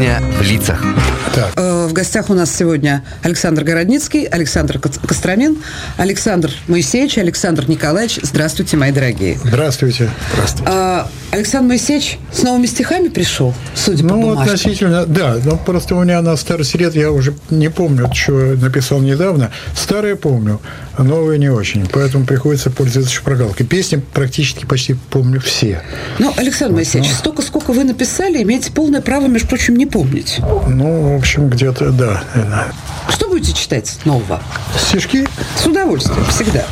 выражения в лицах. В гостях у нас сегодня Александр Городницкий, Александр Костромин, Александр Моисеевич, Александр Николаевич. Здравствуйте, мои дорогие. Здравствуйте. Александр Моисеевич с новыми стихами пришел, судя по бумажке. Относительно, да. Но просто у меня на старости лет, я уже не помню, что написал недавно. Старые помню, а новые не очень. Поэтому приходится пользоваться шпаргалкой. Песни практически почти помню все. Александр Моисеевич, столько, сколько вы написали, имеете полное право, между прочим, не помнить. В общем, где-то, да. Что будете читать нового? Стишки? С удовольствием, всегда.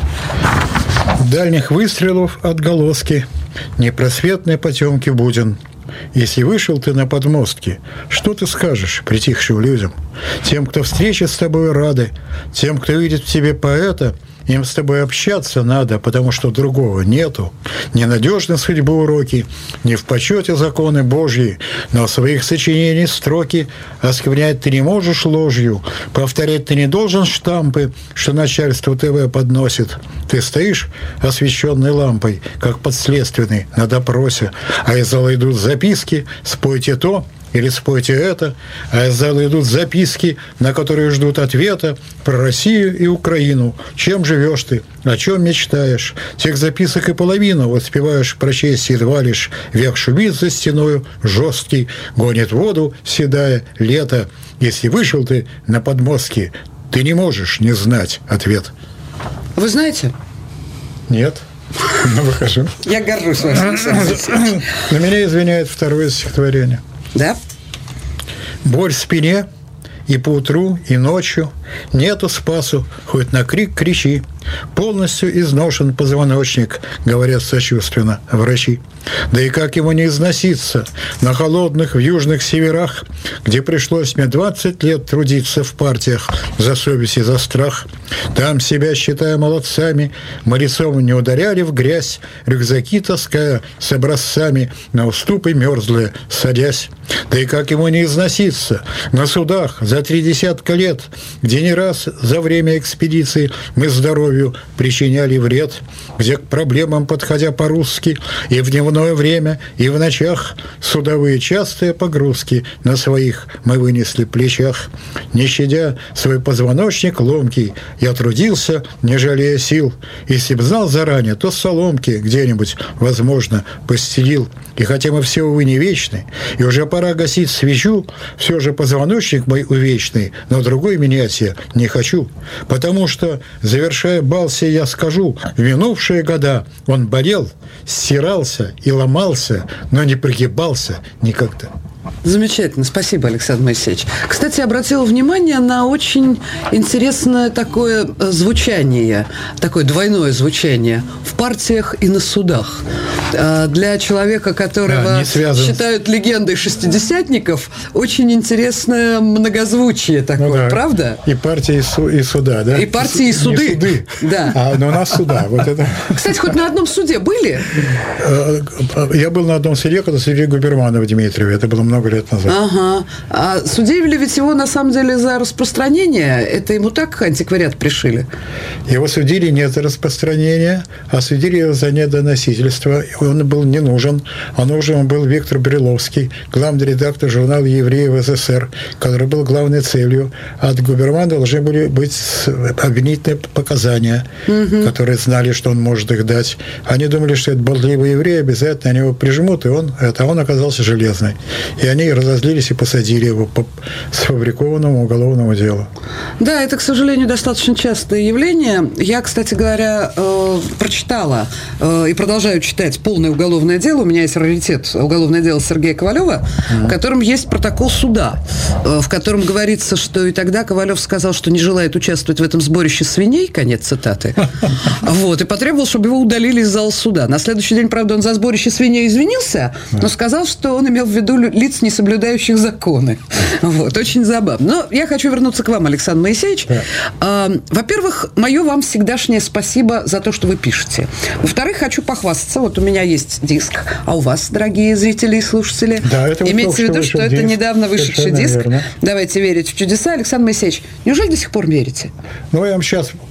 Дальних выстрелов отголоски, непросветной потемки буден. Если вышел ты на подмостки, что ты скажешь притихшим людям? Тем, кто встрече с тобой рады, тем, кто видит в тебе поэта, им с тобой общаться надо, потому что другого нету. Ненадежны судьбы уроки, не в почете законы Божьи, но своих сочинений строки осквернять ты не можешь ложью, повторять ты не должен штампы, что начальство ТВ подносит. Ты стоишь освещенной лампой, как подследственный на допросе, а из зала идут записки «Спойте то», или спойте это, а из зала идут записки, на которые ждут ответа про Россию и Украину. Чем живешь ты? О чем мечтаешь? Тех записок и половину успеваешь прочесть едва лишь. Век шумит за стеною, жесткий, гонит воду, седая лето. Если вышел ты на подмостки, ты не можешь не знать ответ. Вы знаете? Нет. Выхожу. Я горжусь вашим. На меня извиняет второе стихотворение. Да? Боль в спине и поутру, и ночью, нету спасу, хоть на крик кричи. Полностью изношен позвоночник, говорят сочувственно врачи. Да и как ему не износиться на холодных в южных северах, где пришлось мне 20 лет трудиться в партиях за совесть и за страх. Там, себя считая молодцами, мы лицом не ударяли в грязь, рюкзаки таская с образцами, на уступы мерзлые садясь. Да и как ему не износиться на судах за 30 лет, где не раз за время экспедиции мы здоровью причиняли вред, где к проблемам, подходя по-русски, и в дневное время, и в ночах судовые частые погрузки на своих мы вынесли плечах. Не щадя свой позвоночник ломкий, я трудился, не жалея сил. Если б знал заранее, то соломки где-нибудь, возможно, постелил. И хотя мы все, увы, не вечны, и уже пора гасить свечу, все же позвоночник мой увечный, но другой менять я не хочу. Потому что, завершая бал сей, я скажу, в минувшие года он болел, стирался и ломался, но не прогибался никогда. Замечательно. Спасибо, Александр Моисеевич. Кстати, обратила внимание на очень интересное такое звучание, такое двойное звучание в партиях и на судах. Для человека, которого считают легендой шестидесятников, очень интересное многозвучие такое, правда? И партии, и суда, да? И партии, и суды. Не суды, да. Но у нас суда. Вот это. Кстати, хоть на одном суде были? Я был на одном суде, когда судили Губермана в Дмитриеве. Это было много лет назад. Ага. А судили ведь его, на самом деле, за распространение? Это ему так антиквариат пришили? Его судили не за распространение, а судили его за недоносительство. Он был не нужен. А нужен был Виктор Бриловский, главный редактор журнала «Евреи в СССР», который был главной целью. От Губермана должны были быть обвинительные показания, которые знали, что он может их дать. Они думали, что это болтливый еврей, обязательно они его прижмут, и он оказался железный. И они разозлились и посадили его по сфабрикованному уголовному делу. Да, это, к сожалению, достаточно частое явление. Я, кстати говоря, прочитала и продолжаю читать полное уголовное дело. У меня есть раритет уголовное дело Сергея Ковалева, в котором есть протокол суда, в котором говорится, что и тогда Ковалев сказал, что не желает участвовать в этом сборище свиней, конец цитаты, и потребовал, чтобы его удалили из зала суда. На следующий день, правда, он за сборище свиней извинился, но сказал, что он имел в виду лиц, не соблюдающих законы. Очень забавно. Но я хочу вернуться к вам, Александр Моисеевич. Во-первых, мое вам всегдашнее спасибо за то, что вы пишете. Во-вторых, хочу похвастаться. У меня есть диск, а у вас, дорогие зрители и слушатели, имейте в виду, что это недавно вышедший диск. Давайте верить в чудеса. Александр Моисеевич, неужели до сих пор верите? Я вам сейчас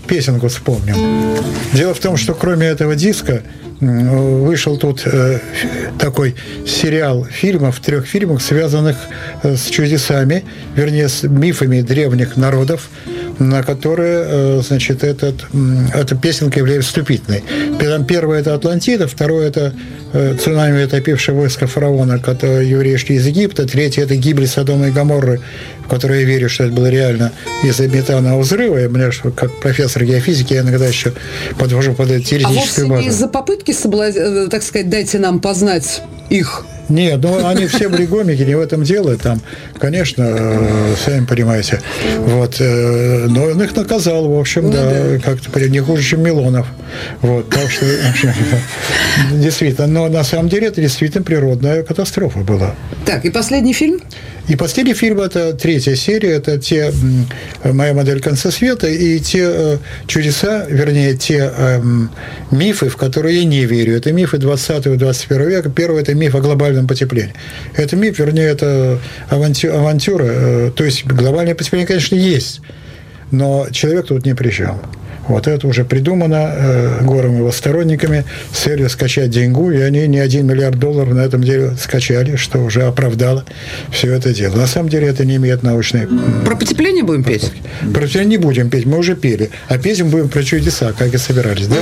песенку вспомним. Дело в том, что кроме этого диска вышел тут такой сериал фильмов, 3 фильмов, связанных с чудесами, вернее, с мифами древних народов, на которые, значит, эта песенка является вступительной. Первое – это Атлантида, второе – это цунами, отопившее войско фараона, которые евреи шли из Египта, третье – это гибель Содома и Гоморры, в которой я верю, что это было реально из-за метанового взрыва. И мне, как профессор геофизики, я иногда еще подвожу под эту теоретическую базу. А вовсе не из-за попытки, так сказать, дайте нам познать их? Нет, ну они все были гомики, не в этом дело. Там, конечно, сами понимаете. Вот, но он их наказал, в общем, да, как-то не хуже, чем Милонов. Вот, так что, действительно, но на самом деле это действительно природная катастрофа была. Так, и последний фильм? И последний фильм – это 3-я серия, это «Моя модель конца света» и те чудеса, вернее, те мифы, в которые я не верю. Это мифы 20-21 века. Первый – это миф о глобальном потеплении. Это миф, вернее, это авантюра. То есть глобальное потепление, конечно, есть, но человек тут ни при чем. Вот это уже придумано Гором и его сторонниками с целью скачать деньгу, и они не $1 миллиард на этом деле скачали, что уже оправдало все это дело. На самом деле это не имеет научной... Про потепление будем петь? Про потепление не будем петь, мы уже пели. А петь мы будем про чудеса, как и собирались, да?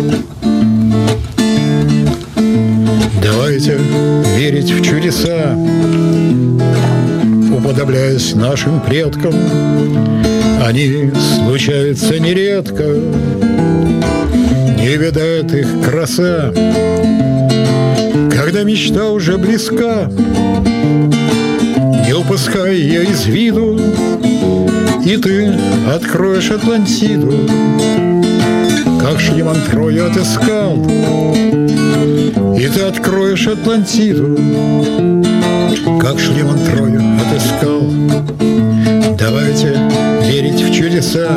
Давайте верить в чудеса, уподобляясь нашим предкам. Они случаются нередко, не видает их краса. Когда мечта уже близка, не упускай ее из виду, и ты откроешь Атлантиду, как Шлиман Трою отыскал. И ты откроешь Атлантиду, как Шлиман Трою отыскал. Давайте верить в чудеса,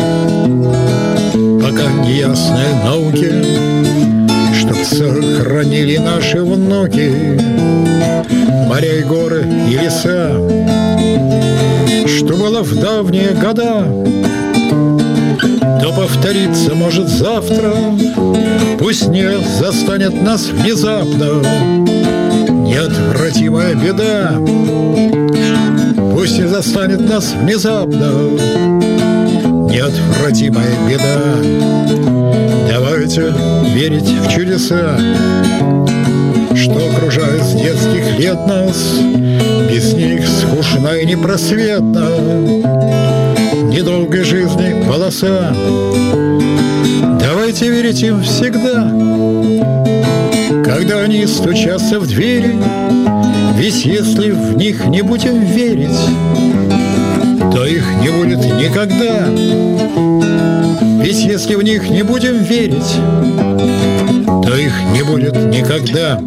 пока не ясной науке, чтоб сохранили наши внуки моря и горы и леса, что было в давние года, то повторится может завтра. Пусть не застанет нас внезапно неотвратимая беда. Пусть не застанет нас внезапно неотвратимая беда. Давайте верить в чудеса, что окружает с детских лет нас. Без них скучна и непросветна недолгой жизни полоса. Давайте верить им всегда, когда они стучатся в двери. Ведь если в них не будем верить, то их не будет никогда. Ведь если в них не будем верить, то их не будет никогда.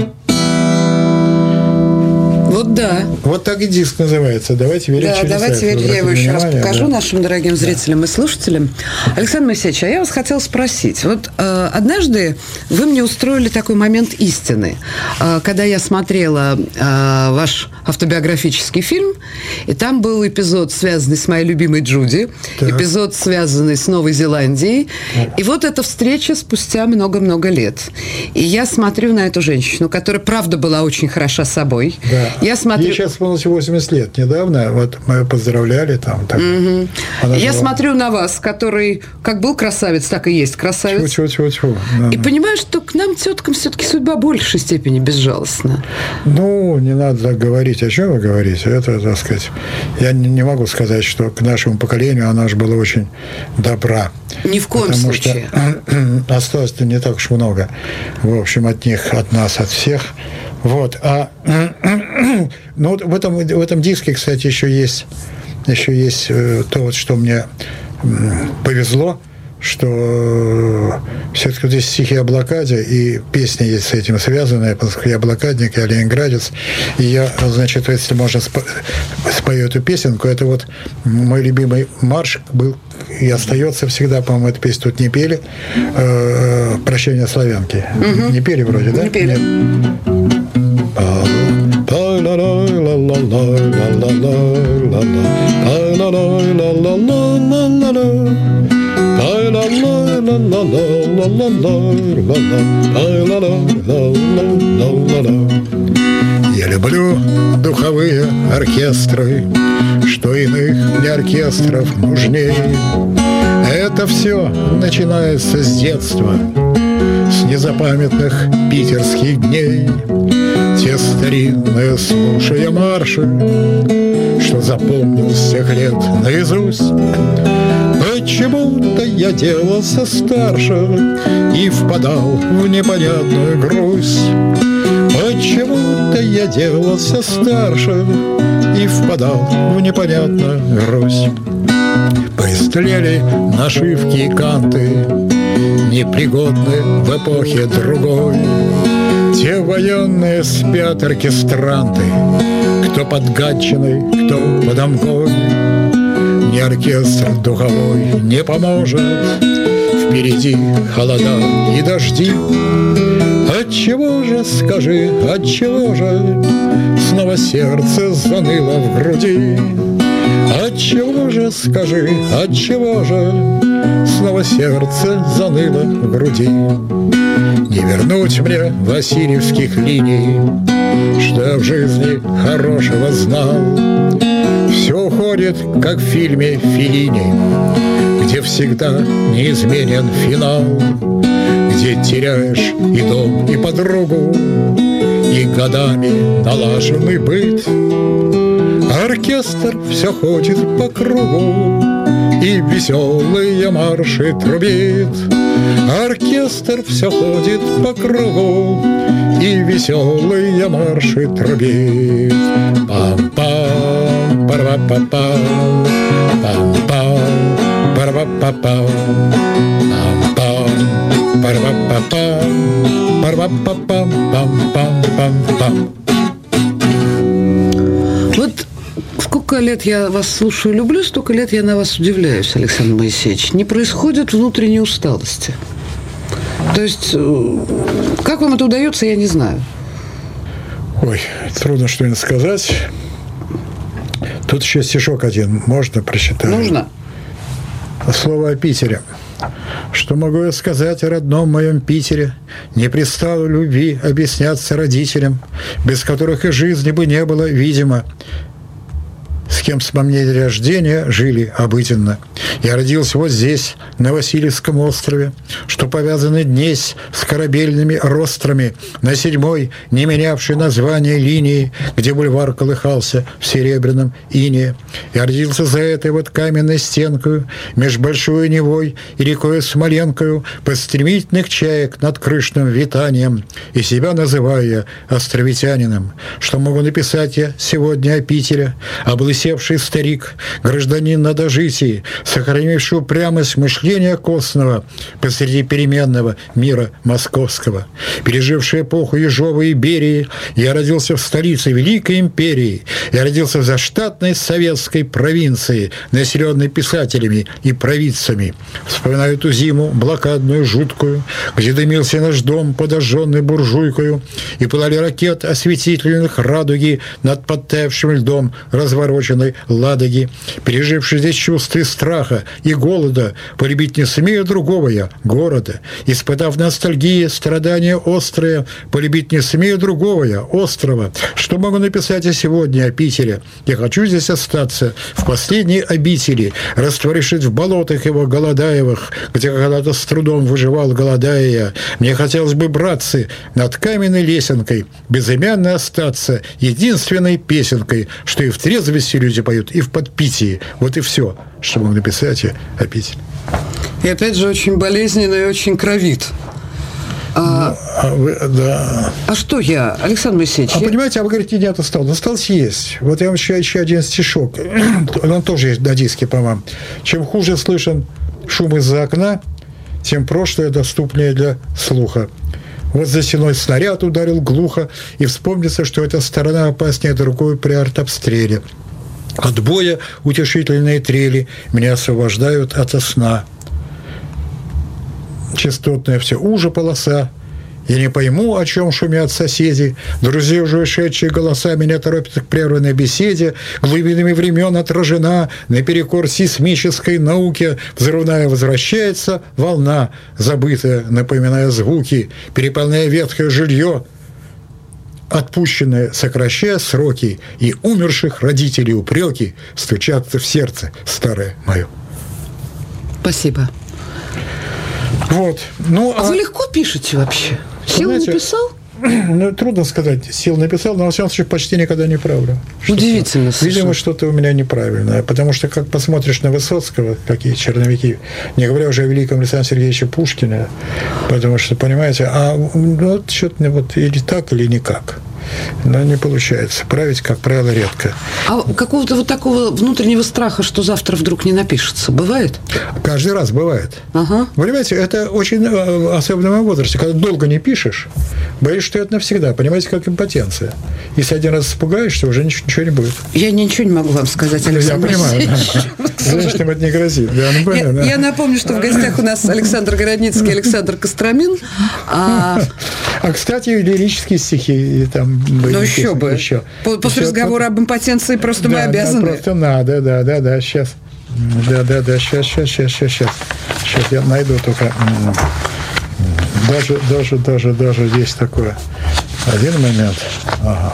Вот да. Вот так и диск называется. Давайте верить в чудеса. Давайте верить. Я его еще раз покажу нашим дорогим зрителям и слушателям. Александр Моисеевич, а я вас хотела спросить. Вот однажды вы мне устроили такой момент истины, когда я смотрела ваш автобиографический фильм, и там был эпизод, связанный с моей любимой Джуди, эпизод, связанный с Новой Зеландией, и вот эта встреча спустя много-много лет. И я смотрю на эту женщину, которая, правда, была очень хороша собой. Да. Я смотрю... Ей сейчас исполнилось 80 лет недавно, вот мы поздравляли там. Так. Я смотрю на вас, который как был красавец, так и есть красавец. Чу-чу-чу-чу. И понимаю, что к нам, теткам, все-таки судьба в большей степени безжалостна. Ну, не надо так говорить. О чем вы говорите? Это, так сказать, я не могу сказать, что к нашему поколению она же была очень добра. Ни в коем случае. Потому что осталось-то не так уж много, в общем, от них, от нас, от всех. Вот. Ну, вот в этом диске, кстати, еще есть то, вот, что мне повезло, что все-таки здесь стихи о блокаде, и песня есть с этим связанная, поскольку я блокадник, я ленинградец, и я, значит, если можно, спою эту песенку, это вот мой любимый марш был и остается всегда, по-моему, эту песню тут не пели, «Прощение славянки». Не пели вроде, да? Не пели. Я люблю духовые оркестры, что иных мне оркестров нужней. Это все начинается с детства, с незапамятных питерских дней. Те старинные, слушая марши, что запомнил с тех лет наизусть. Почему-то я делался старше и впадал в непонятную грусть. Почему-то я делался старше и впадал в непонятную грусть. Поистлели нашивки и канты, непригодны в эпохе другой. Те военные спят оркестранты, кто под Гатчиной, кто под Амгой. Ни оркестр духовой не поможет, впереди холода и дожди. Отчего же, скажи, отчего же снова сердце заныло в груди? Отчего же, скажи, отчего же снова сердце заныло в груди? Не вернуть мне васильевских линий, что я в жизни хорошего знал. Все уходит, как в фильме Феллини, где всегда неизменен финал, где теряешь и дом, и подругу, и годами налаженный быт. Оркестр все ходит по кругу и веселые марши трубит. Оркестр все ходит по кругу и веселые марши трубит. Пам-пам, пара-па-пам, пам-пам, пара-па-пам, пам-пам, пара-па-пам, пара-па-пам, пам-пам-пам-пам. Вот сколько лет я вас слушаю и люблю, столько лет я на вас удивляюсь, Александр Моисеевич. Не происходит внутренней усталости. То есть, как вам это удается, я не знаю. Ой, трудно что-нибудь сказать. Тут еще стишок один. Можно прочитать? Нужно. Слово о Питере. Что могу я сказать о родном моем Питере? Не пристало любви объясняться родителям, без которых и жизни бы не было, видимо. С кем с момента рождения жили обыденно. Я родился вот здесь, на Васильевском острове, что повязаны днесь с корабельными рострами на 7-й, не менявшей название линии, где бульвар колыхался в серебряном инее. Я родился за этой вот каменной стенкою, меж Большой Невой и рекой Смоленкою, под стремительных чаек над крышным витанием, и себя называю я островитянином. Что могу написать я сегодня о Питере? Облысевший старик, гражданин на дожитии, сохранивший упрямость мышления костного посреди переменного мира московского. Переживший эпоху Ежовой и Берии, я родился в столице Великой империи. Я родился в заштатной советской провинции, населенной писателями и провидцами. Вспоминаю ту зиму блокадную, жуткую, где дымился наш дом, подожженный буржуйкою, и пылали ракет осветительных радуги над подтаявшим льдом развороченной Ладоги. Переживший здесь чувства страха и голода, полюбить не смею другого я города. Испытав ностальгии, страдания острые, полюбить не смею другого я острова. Что могу написать я сегодня о Питере? Я хочу здесь остаться в последней обители, растворившись в болотах его голодаевых, где когда-то с трудом выживал, голодая я. Мне хотелось бы, братцы, над каменной лесенкой безымянно остаться единственной песенкой, что и в трезвости люди поют, и в подпитии. Вот и все, что могу написать я о Питере. И опять же очень болезненно и очень кровит. Да. А что я, Александр Моисеевич? Понимаете, вы говорите, нет, осталось. Осталось есть. Вот я вам еще один стишок. Он тоже есть на диске, по-моему. Чем хуже слышен шум из-за окна, тем прошлое доступнее для слуха. Вот за стеной снаряд ударил глухо, и вспомнится, что эта сторона опаснее другой при артобстреле. От боя утешительные трели меня освобождают ото сна. Частотная все уже полоса, И не пойму, о чем шумят соседи. Друзья, уже ушедшие голоса, меня торопят к прерванной беседе. Глубинами времен отражена наперекор сейсмической науке. Взрывная возвращается волна, забытая, напоминая звуки, переполняя ветхое жилье, отпущенные, сокращая сроки, и умерших родителей упреки стучат в сердце старое мое. Спасибо. Вот. Ну, а вы легко пишете вообще? Сел написал? Ну, трудно сказать, сел написал, но, во всяком случае, почти никогда не правлю. Удивительно. Видимо, что-то у меня неправильное, потому что, как посмотришь на Высоцкого, какие черновики, не говоря уже о великом Александре Сергеевиче Пушкине, потому что, понимаете, вот что-то вот или так, или никак. Но не получается. Править, как правило, редко. А какого-то вот такого внутреннего страха, что завтра вдруг не напишется, бывает? Каждый раз бывает. Ага. Вы понимаете, это очень особенно в моем возрасте. Когда долго не пишешь, боишься, что это навсегда. Понимаете, как импотенция. Если один раз испугаешься, уже ничего не будет. Я ничего не могу вам сказать, Александр Васильевич. Я понимаю. Женщинам это не грозит. Я напомню, что в гостях у нас Александр Городницкий, Александр Костромин. Кстати, лирические стихи там были. Ну, еще бы. После разговора об импотенции просто мы обязаны. Просто надо, да, сейчас. Да, сейчас я найду только... Даже есть такое. Один момент. Ага.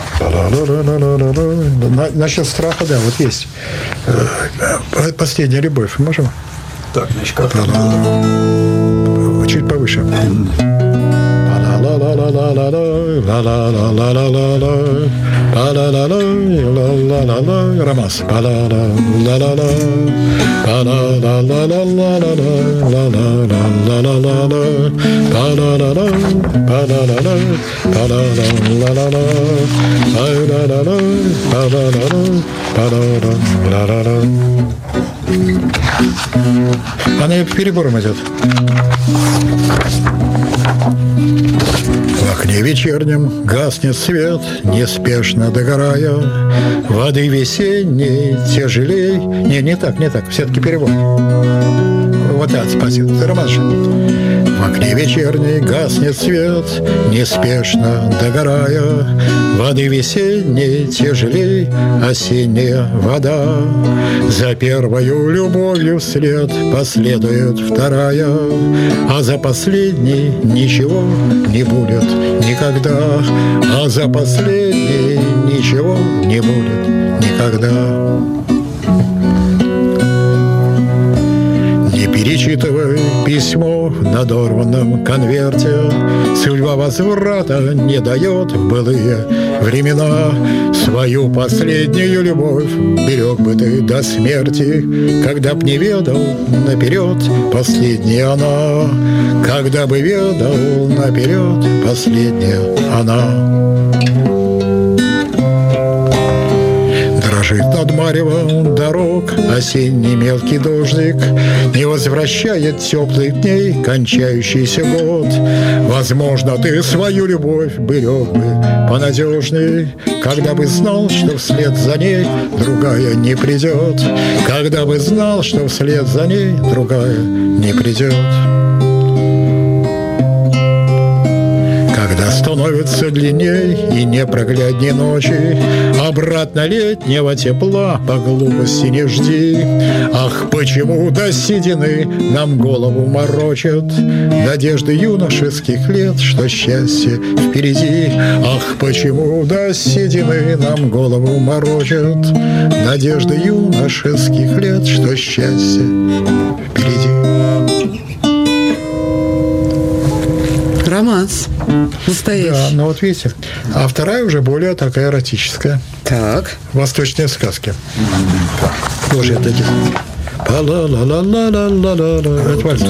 Насчет страха, да, вот есть. Последняя любовь. Можем? Так, значит, как? Чуть повыше. Ромас. Она перебором идет. В окне вечернем гаснет свет, неспешно догорая. Воды весенней тяжелей. Не так. Все-таки перевод. Вот так, спасибо. Ромаша. В окне вечерней гаснет свет, неспешно догорая. Воды весенней тяжелей осенняя вода. За первою любовью вслед последует вторая, а за последней ничего не будет никогда. А за последней ничего не будет никогда. Перечитывай письмо в надорванном конверте. Судьба возврата не дает в былые времена. Свою последнюю любовь берег бы ты до смерти, когда б не ведал наперед последняя она. Когда бы ведал наперед последняя она. Дрожит над маревом дорог осенний мелкий дождик, не возвращает теплых дней кончающийся год. Возможно, ты свою любовь берег бы понадежней, когда бы знал, что вслед за ней другая не придет. Когда бы знал, что вслед за ней другая не придет. Когда становится длинней и непроглядней ночи, обратно летнего тепла по глупости не жди. Ах, почему до седины нам голову морочат надежды юношеских лет, что счастье впереди. Ах, почему до седины нам голову морочат надежды юношеских лет, что счастье впереди. Романс. Настоящий. Да, ну вот видите. А вторая уже более такая эротическая. Так. Восточные сказки. Тоже это это вальс.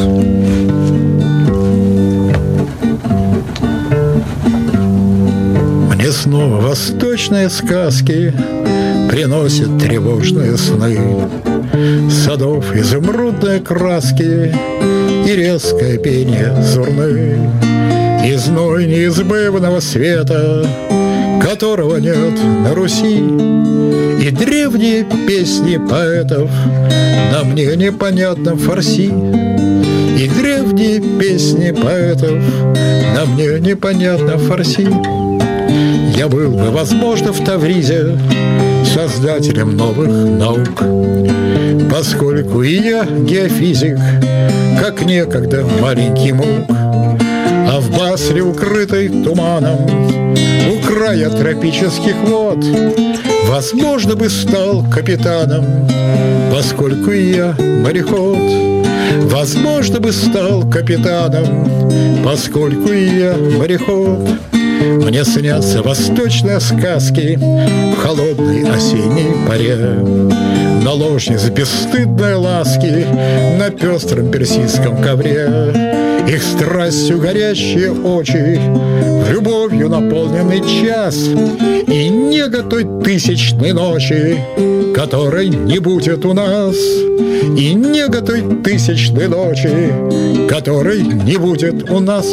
Мне снова восточные сказки приносят тревожные сны. Садов изумрудной краски и резкое пение зурны. И зной неизбывного света, которого нет на Руси, и древние песни поэтов на мне непонятном фарси, И древние песни поэтов на мне непонятно фарси. Я был бы, возможно, в Тавризе создателем новых наук, поскольку и я геофизик, как некогда маленький мук. А в Басре, укрытой туманом, у края тропических вод, возможно, бы стал капитаном, поскольку и я мореход. Возможно, бы стал капитаном, поскольку и я мореход. Мне снятся восточные сказки в холодной осенней поре, наложниц бесстыдной ласки на пестром персидском ковре. Их страстью горящие очи, любовью наполненный час, и нега той тысячной ночи, которой не будет у нас, и нега той тысячной ночи, которой не будет у нас.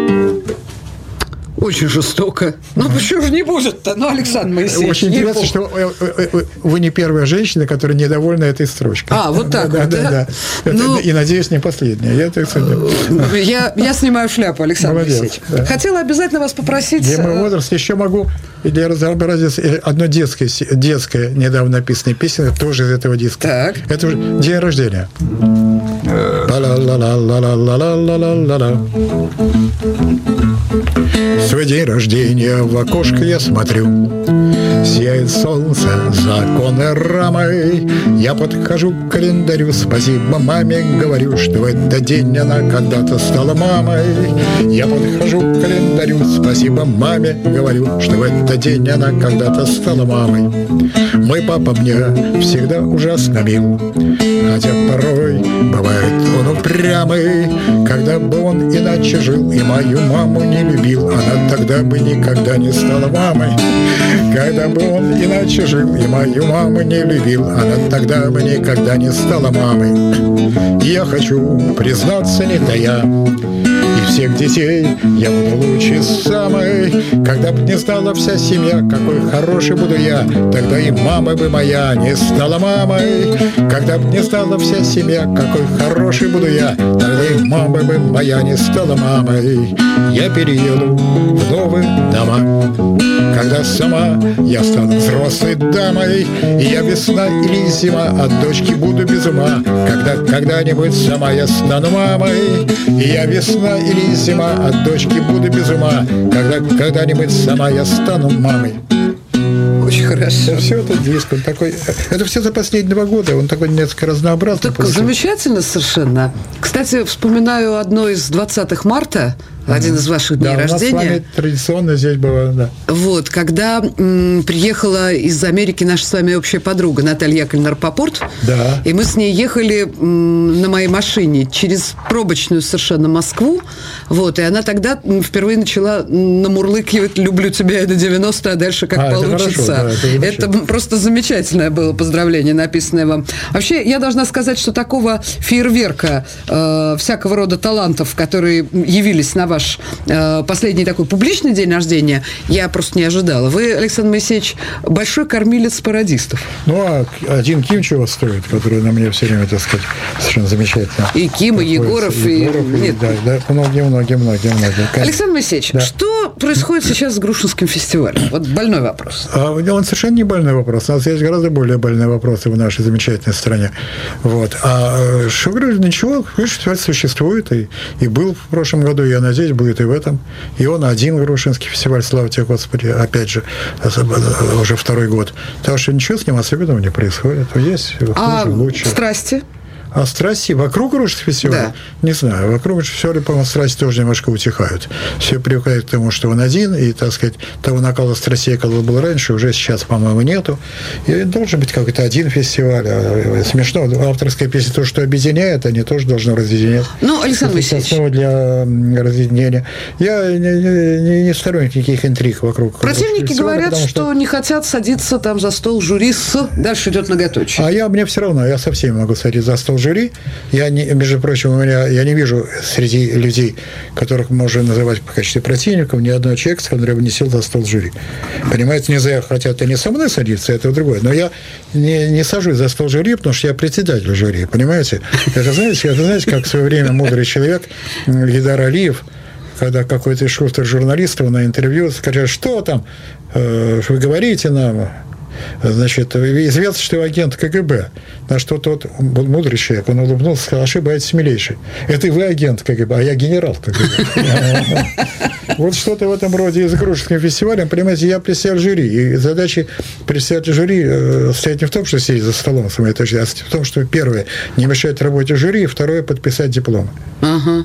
Очень жестоко. Ну, почему же не будет-то? Ну, Александр Моисеевич. Очень интересно, что вы не первая женщина, которая недовольна этой строчкой. А, вот так вот, да? Ну, и, надеюсь, не последняя. Я снимаю шляпу, Александр Моисеевич. Да. Хотела обязательно вас попросить... Для моего возраста еще могу для разнообразия одно детское недавно написанная песня, тоже из этого диска. Так. Это уже день рождения. В свой день рождения в окошко я смотрю, сияет солнце за оконной рамой. Я подхожу к календарю, спасибо маме говорю, что в этот день она когда-то стала мамой. Я подхожу к календарю, спасибо маме говорю, что в этот день она когда-то стала мамой. Мой папа мне всегда ужасно мил, хотя порой бывает он упрямый. Когда бы он иначе жил и мою маму не любил, она тогда бы никогда не стала мамой. Когда бы он иначе жил и мою маму не любил, она тогда бы никогда не стала мамой. Я хочу признаться, не тая, и всех детей я буду лучше самой. Когда бы не стала вся семья, какой хороший буду я, тогда и мама бы моя не стала мамой. Когда бы не стала вся семья, какой хороший буду я, тогда и мама бы моя не стала мамой. Я перееду в новые дома, когда сама я стану взрослой дамой, и я весна или зима, от дочки буду без ума. Когда когда-нибудь сама я стану мамой, и я весна или зима, от дочки буду без ума. Когда когда-нибудь сама я стану мамой. Очень хорошо. Все это диск, он такой. Это все за последние 2 года, он такой несколько разнообразный. Так замечательно совершенно. Кстати, вспоминаю одно из 20 марта, один из ваших дней рождения. У нас с вами традиционно здесь было, да. Вот, когда приехала из Америки наша с вами общая подруга Наталья Яковлевна Рапопорт, да. И мы с ней ехали на моей машине через пробочную совершенно Москву, вот, и она тогда впервые начала намурлыкивать «Люблю тебя» и до 90, а дальше как получится. Это просто замечательное было поздравление, написанное вам. Вообще, я должна сказать, что такого фейерверка всякого рода талантов, которые явились на ваш последний такой публичный день рождения, я просто не ожидала. Вы, Александр Моисеевич, большой кормилец пародистов. Ну, а один Ким чего стоит, который на мне все время, так сказать, совершенно замечательно. И Ким, и Егоров, нет. Да, многие. Александр Моисеевич, да. Что происходит сейчас с Грушинским фестивалем? Вот больной вопрос. Он совершенно не больной вопрос. У нас есть гораздо более больные вопросы в нашей замечательной стране. Вот. А что говорю, ничего, фестиваль существует, и был в прошлом году, я надеюсь, будет и в этом. И он один, Грушинский фестиваль, слава тебе, Господи, опять же, уже 2-й год. Так что ничего с ним особенного не происходит. Есть хуже, лучше. Страсти? А страсти вокруг Грушинского фестиваля? Да. Не знаю. Вокруг фестиваля, по-моему, страсти тоже немножко утихают. Все привыкают к тому, что он один, и, так сказать, того накала страстей, который был раньше, уже сейчас, по-моему, нету. И должен быть какой-то один фестиваль. Смешно. Авторская песня, то, что объединяет, они тоже должны разъединять. Ну, Александр Моисеевич. Основа для разъединения. Я не сторонник никаких интриг вокруг. Противники говорят, что не хотят садиться там за стол жюри с... Дальше идет многоточие. А мне все равно. Я со всеми могу садиться за стол жюри. Между прочим, я не вижу среди людей, которых можно называть в качестве противников, ни одного человека, который бы не сел за стол жюри. Понимаете, нельзя, хотя это не со мной садиться, это другое. Но я не сажусь за стол жюри, потому что я председатель жюри. Понимаете? Это знаете, как в свое время мудрый человек Гейдар Алиев, когда какой-то из шустрых журналистов на интервью сказал, что там, вы говорите нам, значит, известно, что вы агент КГБ. На что тот был мудрый человек, он улыбнулся, сказал, ошибаетесь, милейший. Это вы агент КГБ, а я генерал КГБ. Вот что-то в этом роде и с Грушинским фестивалем. Понимаете, я председатель жюри. И задача председателя жюри стоит не в том, что сидеть за столом, с моей точки зрения, а в том, что первое, не мешать работе жюри, и второе, подписать диплом. Ага.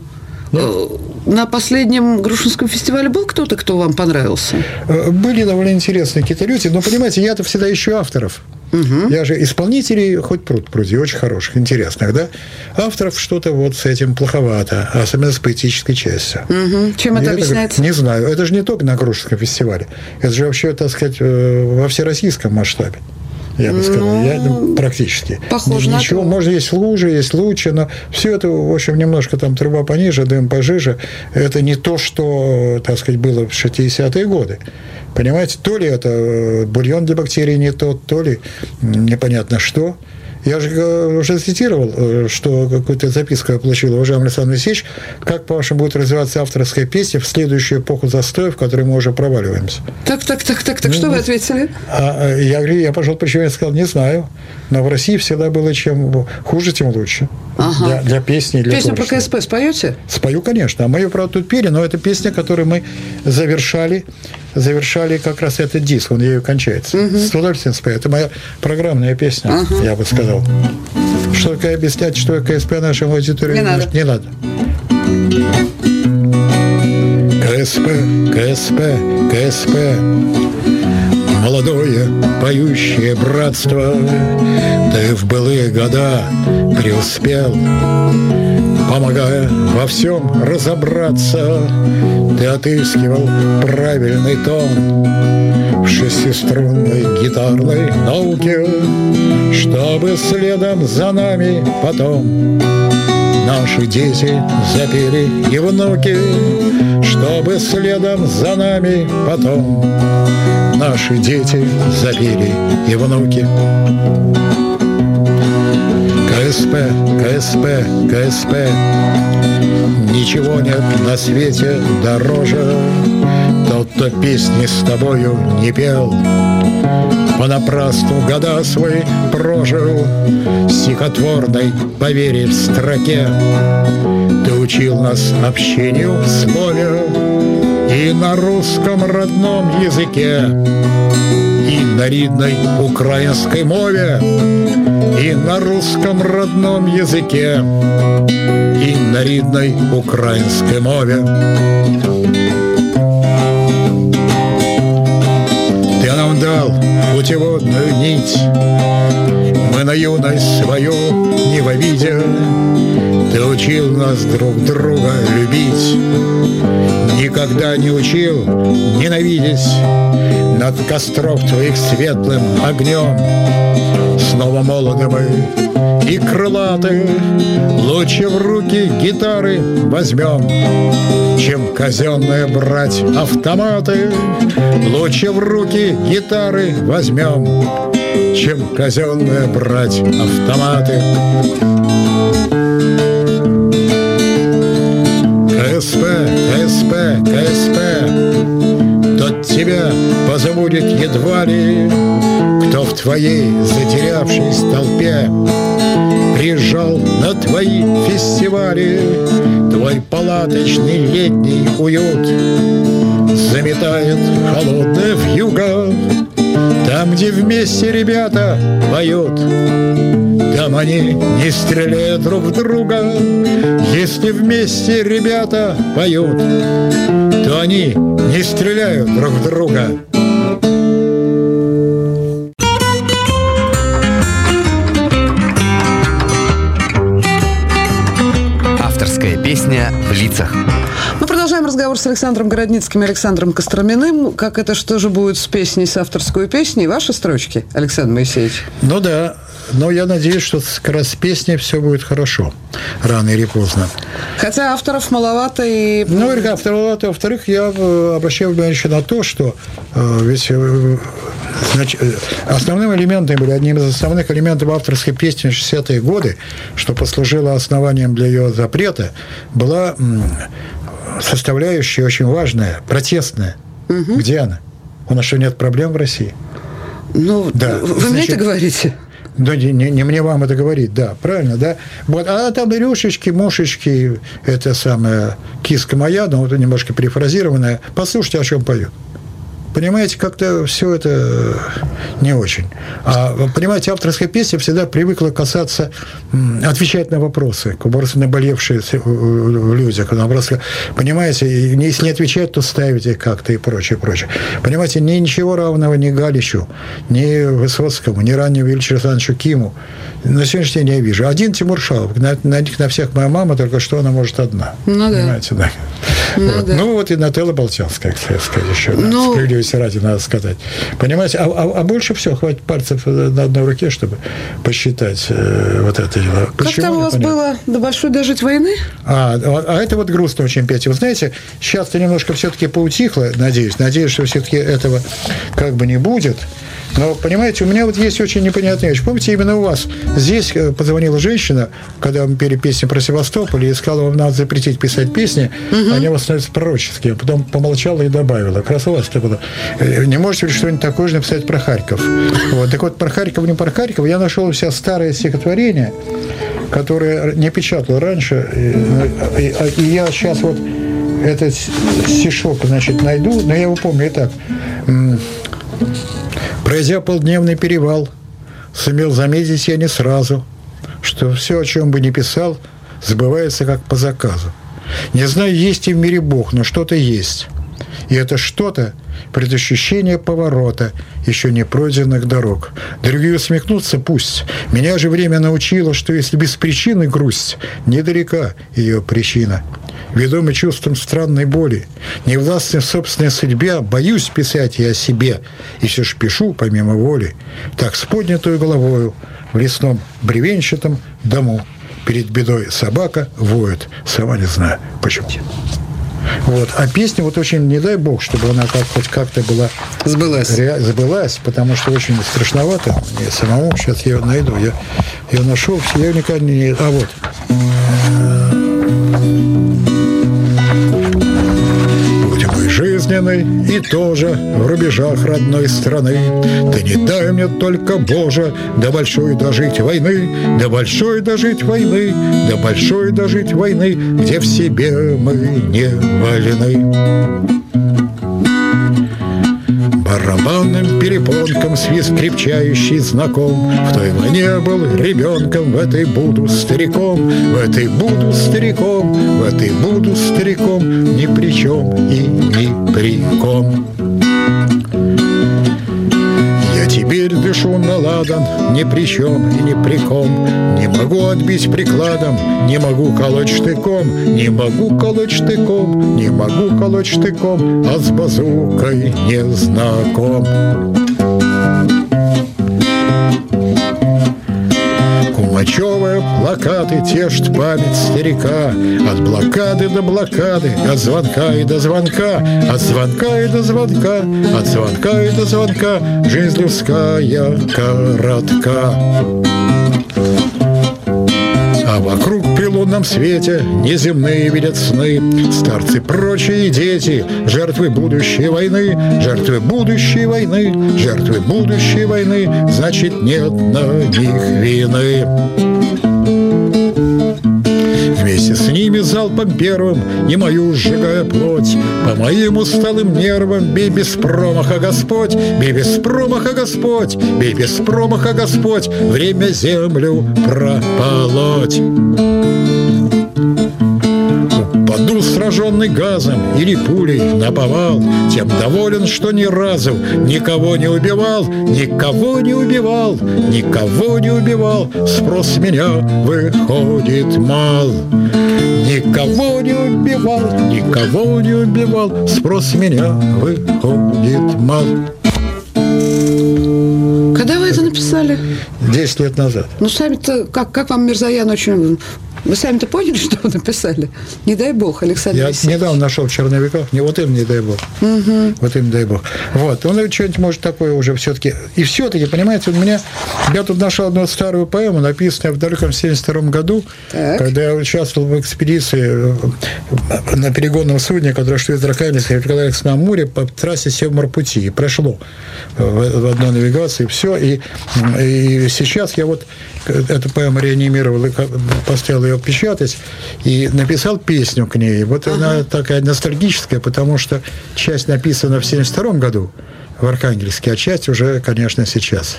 На последнем Грушинском фестивале был кто-то, кто вам понравился? Были довольно интересные какие-то люди, но, понимаете, я-то всегда ищу авторов. Угу. Я же исполнителей хоть пруд-пруди, очень хороших, интересных, да? Авторов что-то вот с этим плоховато, особенно с поэтической частью. Угу. Чем это объясняется? Не знаю. Это же не только на Грушинском фестивале. Это же вообще, так сказать, во всероссийском масштабе. Я бы сказал, практически. Похоже на ничего, может, есть лучше, есть лучше, но все это, в общем, немножко там труба пониже, дым пожиже. Это не то, что, так сказать, было в 60-е годы. Понимаете, то ли это бульон для бактерий не тот, то ли непонятно что. Я же уже цитировал, что какую-то записку я получил, уважаемый Александр Алексеевич, как, по-вашему, будет развиваться авторская песня в следующую эпоху застоя, в которой мы уже проваливаемся? Так, что вы ответили? Я говорю, я пожал плечами, я сказал, не знаю, но в России всегда было чем хуже, тем лучше. Ага. Для песни, для песню про КСП споете? Спою, конечно. А мы ее, правда, тут пели, но это песня, которую мы завершали как раз этот диск, он ею кончается. Угу. С удовольствием спою. Это моя программная песня, я бы сказал. Что такое объяснять, что КСП нашему аудитории? Не надо. КСП. Молодое поющее братство, ты в былые года преуспел, помогая во всем разобраться, ты отыскивал правильный тон в шестиструнной гитарной науке, чтобы следом за нами потом наши дети запели и внуки, чтобы следом за нами потом наши дети запели и внуки. КСП, ничего нет на свете дороже. Тот, кто песни с тобою не пел, понапрасну года свои прожил, стихотворной поверив строке. Ты учил нас общению в слове и на русском родном языке, и на рідной украинской мове, и на русском родном языке, и на рідной украинской мове. Ты нам дал путеводную нить, мы на юность свою не вовидя. Ты учил нас друг друга любить, никогда не учил ненавидеть. Над костров твоих светлым огнем снова молоды мы и крылаты, лучше в руки гитары возьмем, чем казенные брать автоматы. Лучше в руки гитары возьмем, чем казенные брать автоматы. КСП, тот тебя позабудет едва ли, кто в твоей затерявшейся толпе приезжал на твои фестивали. Твой палаточный летний уют заметает холодная вьюга. Там, где вместе ребята поют, там они не стреляют друг в друга. Если вместе ребята поют, то они не стреляют друг в друга. Авторская песня в лицах. Мы продолжаем разговор с Александром Городницким и Александром Костроминым. Как это, что же будет с песней, с авторской песней? Ваши строчки, Александр Моисеевич? Ну да, но я надеюсь, что как раз с песней все будет хорошо, рано или поздно. Хотя авторов маловато и... Ну, авторов маловато. Во-вторых, я обращаю внимание еще на то, что ведь основным элементом, или одним из основных элементов авторской песни в 60-е годы, что послужило основанием для ее запрета, была составляющая очень важная, протестная. Угу. Где она? У нас что, нет проблем в России? Ну, да. Вы мне это говорите? Да, не мне вам это говорить, да, правильно, да. Вот, а там рюшечки, мушечки, это самая киска моя, но вот немножко перефразированная. Послушайте, о чем поют. Понимаете, как-то все это не очень. А, понимаете, авторская песня всегда привыкла касаться, отвечать на вопросы, просто наболевшие в людях. Она просто, понимаете, если не отвечать, то ставите как-то и прочее, прочее. Понимаете, ничего равного ни Галичу, ни Высоцкому, ни раннему Ильичу Александровичу Киму на сегодняшний день я вижу. Один Тимур Шаов, на всех моя мама, только что она может одна. Ну, понимаете, да. Ну, вот. Да. Ну, вот и Нателла Болтянская, кстати, еще, да, справедливости ради, надо сказать. Понимаете, а больше всего хватит пальцев на одной руке, чтобы посчитать вот это дело. Как почему, там у вас было до большой дожить войны? А это вот грустно очень, Петя. Вы знаете, сейчас-то немножко все-таки поутихло, надеюсь, что все-таки этого как бы не будет. Но, понимаете, у меня вот есть очень непонятная вещь. Помните, именно у вас здесь позвонила женщина, когда мы пели песни про Севастополь, и сказала, вам надо запретить писать песни, они у вас становятся пророческими. Потом помолчала и добавила. Как раз у вас это было. Не можете ли что-нибудь такое же написать про Харьков? Вот. Так вот, про Харьков, не про Харьков, я нашел у себя старое стихотворение, которое не печатал раньше, и я сейчас вот этот стишок, значит, найду, но я его помню и так. Пройдя полдневный перевал, сумел заметить я не сразу, что все, о чем бы ни писал, сбывается как по заказу. Не знаю, есть ли в мире Бог, но что-то есть. И это что-то – предощущение поворота еще не пройденных дорог. Другие усмехнутся пусть. Меня же время научило, что если без причины грусть, недалека ее причина. Ведомый чувством странной боли, невластный в собственной судьбе, боюсь писать я о себе, и все ж пишу помимо воли, так с поднятую головою в лесном бревенчатом дому. Перед бедой собака воет, сама не знаю почему. Вот. А песня вот очень, не дай бог, чтобы она хоть как-то была... Сбылась, потому что очень страшновато мне самому. Сейчас я ее найду. Я ее нашел, я ее никогда не... А вот... Жизненный и тоже в рубежах родной страны. Ты не дай мне только, Боже, до большой дожить войны, до большой дожить войны, до большой дожить войны, где в себе мы не вольны. Барабанным перепонком свист крепчающий знаком. В той войне был ребенком, в этой буду стариком, в этой буду стариком, в этой буду стариком, ни при чем и ни при ком. Я теперь дышу на ладан, ни при чем и ни при ком. Не могу отбить прикладом, не могу колоть штыком, не могу колоть штыком, не могу колоть штыком, а с базукой не знаком. Кумачевые плакаты тешат память старика. От блокады до блокады, от звонка и до звонка, от звонка и до звонка, от звонка и до звонка, жизнь людская коротка. А вокруг при лунном свете неземные видят сны, старцы прочие дети, жертвы будущей войны, жертвы будущей войны, жертвы будущей войны, значит, нет на них вины. Вместе с ними залпом первым и мою сжигая плоть, по моим усталым нервам бей без промаха, Господь, бей без промаха, Господь, бей без промаха, Господь, время землю прополоть. Упаду сраженный газом или пулей наповал, тем доволен, что ни разу никого не убивал, никого не убивал, никого не убивал, спрос с меня выходит мал. Никого не убивал, никого не убивал, спрос с меня выходит мал. Когда вы это написали? написали? 10 лет назад. Ну, сами-то, как вам Мирзоян очень... Вы сами-то поняли, что вы написали? Не дай бог, Александр Я Васильевич. недавно нашел в черновиках. Вот им не дай бог. Вот им дай бог. Вот. Он что-нибудь может такое уже все-таки. И все-таки, понимаете, я тут нашел одну старую поэму, написанную в далеком 1972 году, когда я участвовал в экспедиции на перегонном судне, которое шли из Архангельска и Николаевского на море по трассе Севморпути. И прошло в одной навигации все. И сейчас я вот эту поэму реанимировал и поставил ее печатать и написал песню к ней. Вот она такая ностальгическая, потому что часть написана в 1972 году в Архангельске, а часть уже, конечно, сейчас.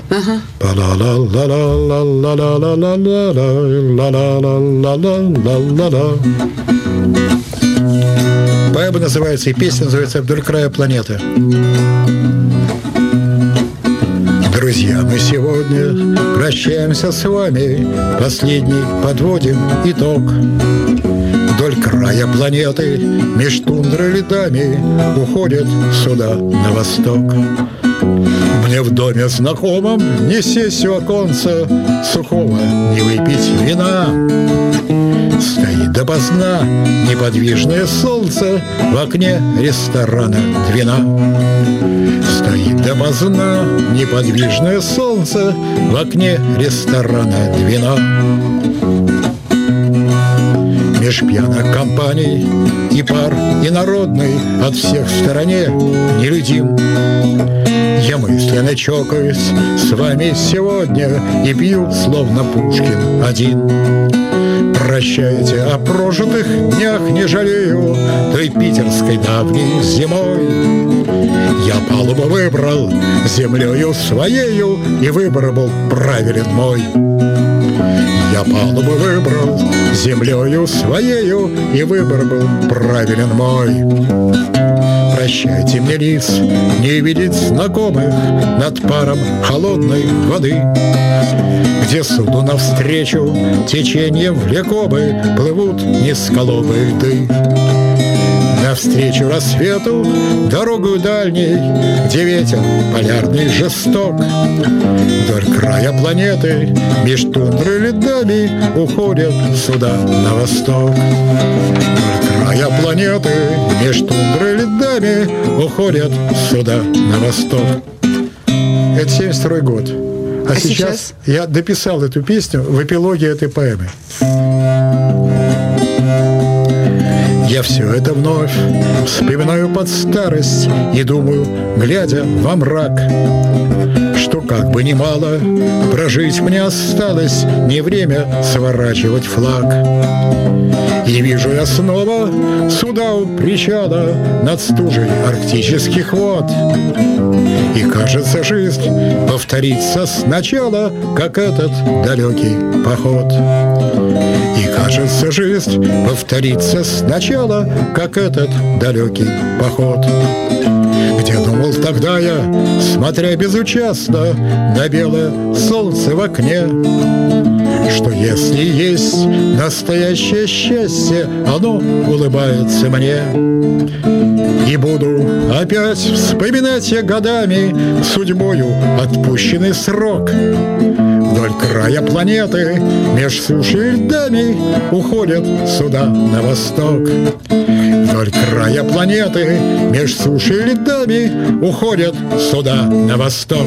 Поэма называется, и песня называется «Вдоль края планеты». Друзья, мы сегодня прощаемся с вами, последний подводим итог. Вдоль края планеты, меж тундрой летами, уходят суда на восток. Мне в доме знакомом не сесть у оконца, сухого не выпить вина. Стоит допоздна неподвижное солнце в окне ресторана «Двина». Стоит допоздна неподвижное солнце в окне ресторана «Двина». Меж пьяных компаний и пар инородный от всех в стороне нелюдим. Я мысленно чокаюсь с вами сегодня и пью, словно Пушкин, один. Прощайте, о прожитых днях не жалею, той питерской давней зимой. Я палубу выбрал землею своею, и выбор был правилен мой. Я палубу выбрал землею своею, и выбор был правилен мой. Прощайте мне лиц, не видеть знакомых над паром холодной воды, где суду навстречу течением влекомы плывут низколобые льды. Навстречу рассвету дорогою дальней, где ветер полярный жесток. Вдоль края планеты меж тундрой льдами уходят суда на восток. Вдоль края планеты меж тундрой льдами уходят суда на восток. Это 1972 год. А сейчас я дописал эту песню в эпилоге этой поэмы. Я все это вновь вспоминаю под старость и думаю, глядя во мрак, что как бы ни мало прожить мне осталось, не время сворачивать флаг. И вижу я снова суда у причала над стужей арктических вод. И кажется, жизнь повторится сначала, как этот далекий поход. И кажется, жизнь повторится сначала, как этот далекий поход. Где думал тогда я, смотря безучастно на белое солнце в окне, что если есть настоящее счастье, оно улыбается мне. И буду опять вспоминать я годами судьбою отпущенный срок. Вдоль края планеты меж сушей и льдами уходят суда на восток. Вдоль края планеты меж сушей и льдами уходят суда на восток.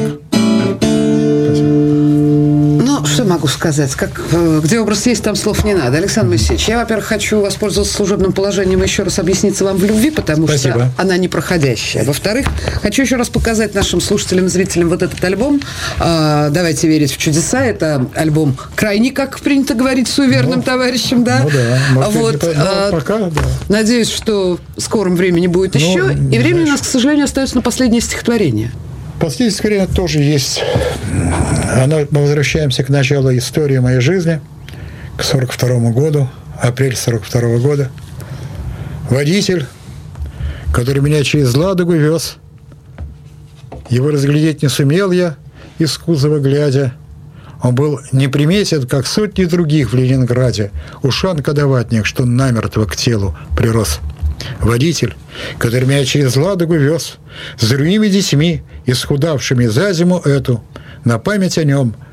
Ну, что могу сказать? Где образ есть, там слов не надо. Александр Моисеевич, я, во-первых, хочу воспользоваться служебным положением и еще раз объясниться вам в любви, потому что она непроходящая. Во-вторых, хочу еще раз показать нашим слушателям и зрителям вот этот альбом «Давайте верить в чудеса». Это альбом крайне, как принято говорить, суеверным товарищам, да? Ну да. Вот, пока, да. Надеюсь, что в скором времени будет еще. И времени у нас, к сожалению, остается на последнее стихотворение. Последнее стихотворение тоже есть. Мы возвращаемся к началу истории моей жизни, к 1942 году, апрель 1942 года. Водитель, который меня через Ладогу вез, его разглядеть не сумел я, из кузова глядя. Он был неприметен, как сотни других в Ленинграде, ушанка-даватник, что намертво к телу прирос. Водитель, который меня через Ладогу вез, с другими детьми, исхудавшими за зиму эту, на память о нем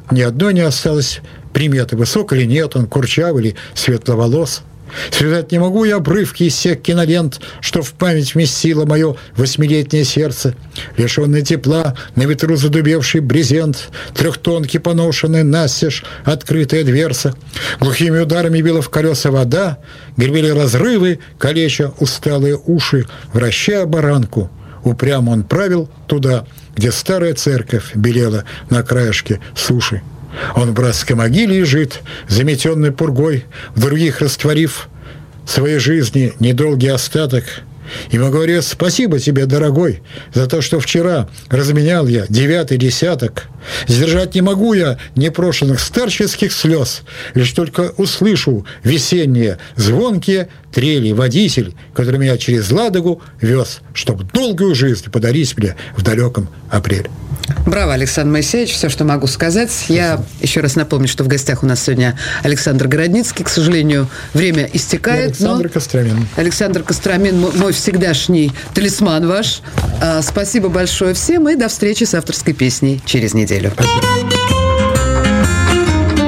ни одной не осталось приметы, высок или нет он, курчав или светловолос. Связать не могу я обрывки из всех кинолент, что в память вместило мое 8-летнее сердце. Лишенный тепла, на ветру задубевший брезент, трехтонки поношенные настежь, открытая дверца. Глухими ударами била в колеса вода, гремели разрывы, калеча усталые уши, вращая баранку. Упрямо он правил туда, где старая церковь белела на краешке суши. Он в братской могиле лежит, заметенный пургой, в других растворив своей жизни недолгий остаток. Ему говорят: спасибо тебе, дорогой, за то, что вчера разменял я 9-й десяток. Сдержать не могу я непрошенных старческих слез, лишь только услышу весенние звонкие трели водитель, который меня через Ладогу вез, чтоб долгую жизнь подарить мне в далеком апреле. Браво, Александр Моисеевич, все, что могу сказать. Я еще раз напомню, что в гостях у нас сегодня Александр Городницкий. К сожалению, время истекает. Александр Костромин. Александр Костромин, мой всегдашний талисман ваш. Спасибо большое всем и до встречи с авторской песней через неделю.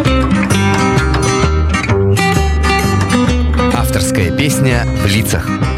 Авторская песня в лицах.